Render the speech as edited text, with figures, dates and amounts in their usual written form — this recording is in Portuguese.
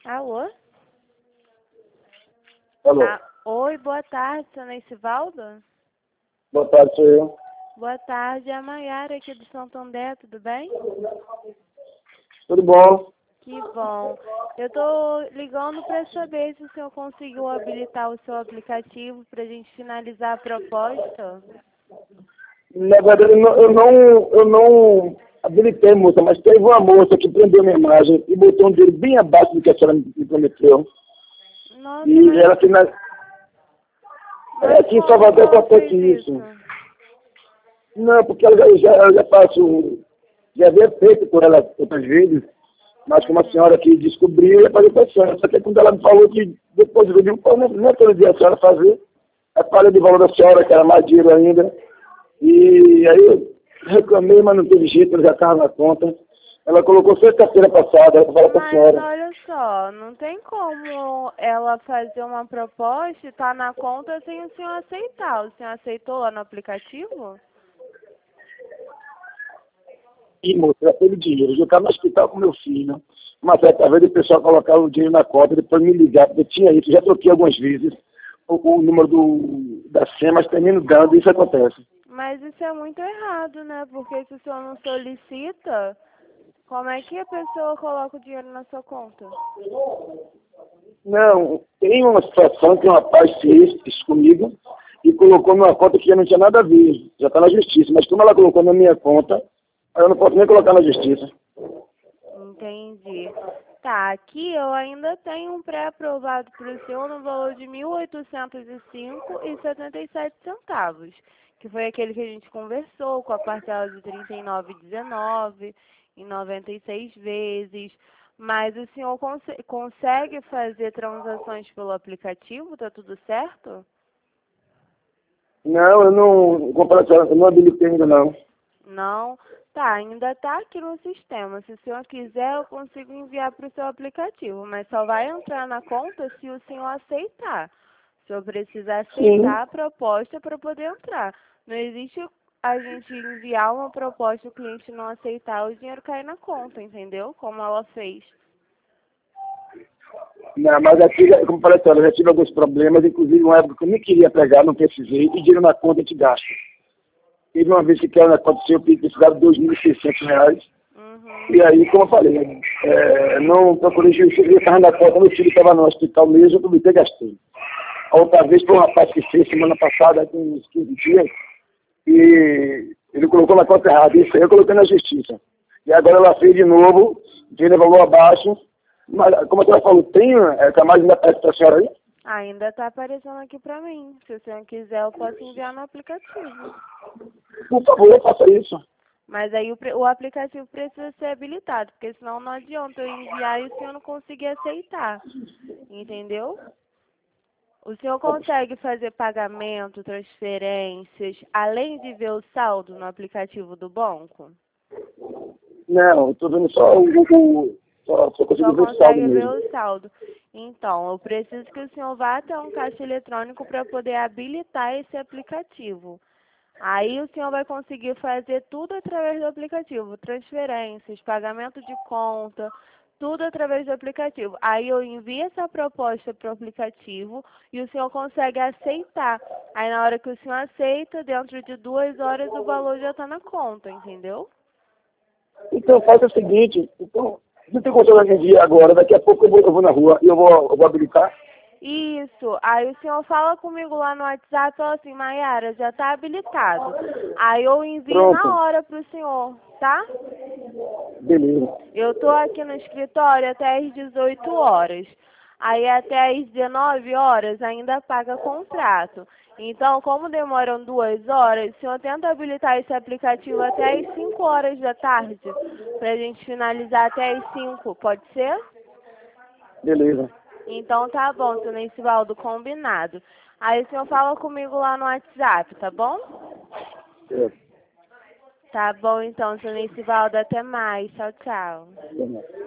Alô? Alô, Oi, boa tarde, seu Nessivaldo? boa tarde, sou eu. Boa tarde, é a Maiara aqui do Santo André, tudo bem? Tudo bom? Que bom. Eu tô ligando para saber se o senhor conseguiu habilitar o seu aplicativo para a gente finalizar a proposta. Na verdade, eu não habilitei, moça, mas teve uma moça que prendeu minha imagem e botou um dinheiro bem abaixo do que a senhora me prometeu. Nossa, E ela mas aqui em como que Salvador ela acontece fez isso. isso? Não, porque ela já passou, já havia feito por ela outras vezes, mas como a senhora aqui descobriu, eu falei para a senhora. Só que quando ela me falou que depois eu digo, pô, não é todo dia a senhora fazer. Eu falei de valor da senhora, que era mais dinheiro ainda. E aí eu reclamei, mas não teve jeito, ela já estava na conta. Ela colocou sexta-feira passada, ela falou para a Mas senhora. olha só, não tem como ela fazer uma proposta e estar na conta sem o senhor aceitar. O senhor aceitou lá no aplicativo? E moça, já teve dinheiro. Eu estava no hospital com meu filho. Uma certa vez o pessoal colocava o dinheiro na conta, depois me ligar, porque tinha isso. Já troquei algumas vezes o número da senha, mas termino dando, isso acontece. Mas isso é muito errado, né? Porque se o senhor não solicita, como é que a pessoa coloca o dinheiro na sua conta? Não, tem uma situação que um rapaz fez isso comigo e colocou numa conta que não tinha nada a ver. Já está na justiça. Mas como ela colocou na minha conta, eu não posso nem colocar na justiça. Entendi. Tá, aqui eu ainda tenho um pré-aprovado para o senhor no valor de 1.805,77, que foi aquele que a gente conversou, com a parcela de 39,19 em 96 vezes. Mas o senhor consegue fazer transações pelo aplicativo? Tá tudo certo? Não, eu não habilitei ainda não. Não? Tá, ainda tá aqui no sistema. Se o senhor quiser, eu consigo enviar para o seu aplicativo, mas só vai entrar na conta se o senhor aceitar. O senhor precisa Sim. aceitar a proposta para poder entrar. Não existe a gente enviar uma proposta e o cliente não aceitar, o dinheiro cair na conta, entendeu? Como ela fez. Não, mas aqui, como eu falei, eu já tive alguns problemas, inclusive uma época que eu nem queria pegar, não precisei, e dinheiro na conta de gasto. Teve uma vez que aconteceu, eu precisava de R$ 2.600. Uhum. E aí, como eu falei, não procurei justiça, eu estava na conta, meu filho estava no hospital mesmo, eu aproveitei e gastei. A outra vez foi um rapaz que fez semana passada, com uns 15 dias, e ele colocou na conta errada. Isso aí eu coloquei na justiça. E agora ela fez de novo, dinheiro valor abaixo. Mas, como a senhora falou, tem a mais ainda perto da senhora aí? Ainda está aparecendo aqui para mim. Se o senhor quiser, eu posso enviar no aplicativo. Por favor, faça isso. Mas aí o aplicativo precisa ser habilitado, porque senão não adianta eu enviar e o senhor não conseguir aceitar. Entendeu? O senhor consegue fazer pagamento, transferências, além de ver o saldo no aplicativo do banco? Não, estou vendo só Só consigo ver o saldo consegue ver mesmo. o saldo. Então, eu preciso que o senhor vá até um caixa eletrônico para poder habilitar esse aplicativo. Aí o senhor vai conseguir fazer tudo através do aplicativo, transferências, pagamento de conta, tudo através do aplicativo. Aí eu envio essa proposta para o aplicativo e o senhor consegue aceitar. Aí na hora que o senhor aceita, dentro de 2 horas o valor já está na conta, entendeu? Então, faça o seguinte, então, não tem condição de dia agora, daqui a pouco eu vou na rua e eu vou habilitar. Isso. Aí o senhor fala comigo lá no WhatsApp, fala assim, Maiara, já está habilitado. Aí eu envio na Pronto, hora para o senhor, tá? beleza. Eu tô aqui no escritório até às 18 horas. Aí até às 19 horas ainda paga contrato. Então, como demoram 2 horas, o senhor tenta habilitar esse aplicativo até às 5 horas da tarde, pra gente finalizar até às 5, pode ser? Beleza. Então tá bom, seu Nessivaldo, combinado. Aí o senhor fala comigo lá no WhatsApp, tá bom? É. Tá bom então, seu Nessivaldo, até mais. Tchau, tchau.